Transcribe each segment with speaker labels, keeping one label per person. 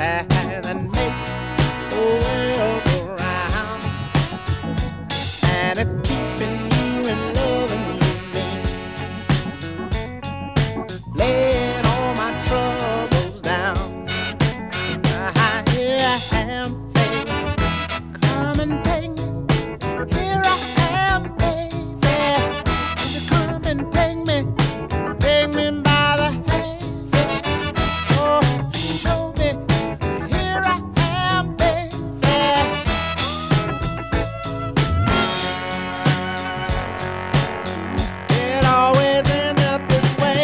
Speaker 1: and make the world go round. And if keeping you and loving you mean laying all my troubles down, here I am, baby, come and take me. Here I am, baby, come and take me by the hand. Oh, show me. Here I am, baby. It always ends up this way.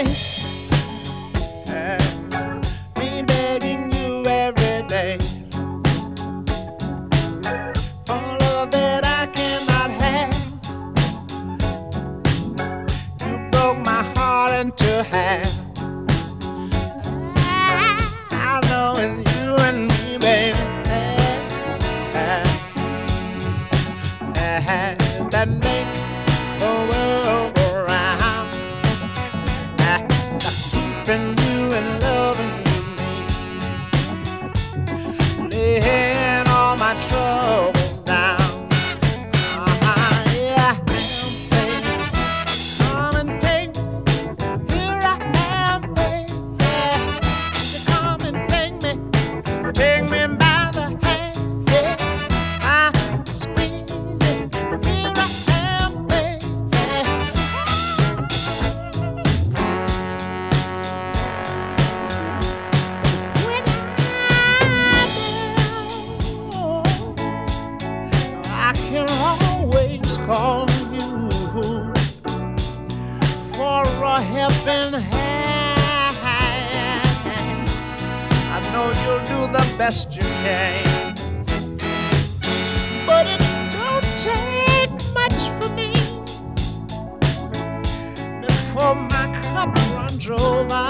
Speaker 1: Me begging you every day for love that I cannot have. You broke my heart into half. I know it's you and me, baby, that make the world go round. Keeping you and loving you, laying all my troubles down. Yeah, baby, come and take me. Here I am, baby, come and take me by the hand. Yeah, I squeeze it. Here I am, baby. When I can always call you for a helping hand. I know you'll do the best you can, but it don't take much for me before my cup runs over.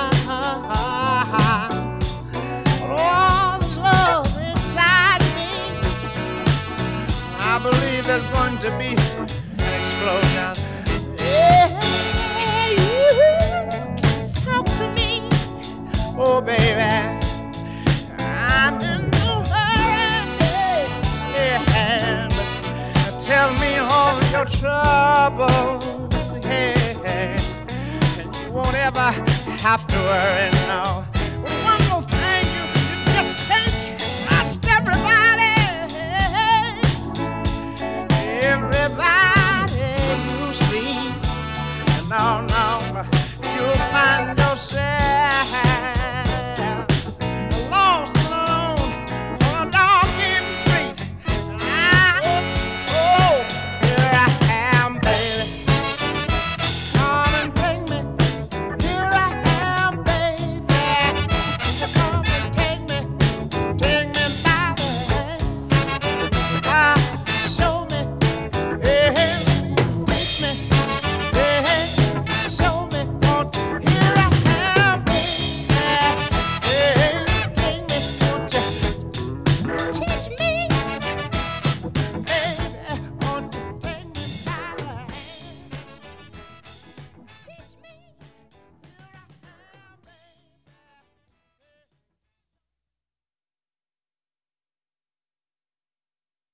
Speaker 1: All this love inside me, I believe there's going to be an explosion. Yeah, you talk to me, oh baby, I'm in no hurry. Yeah, but tell me all your troubles, yeah, and you won't ever have to worry, no.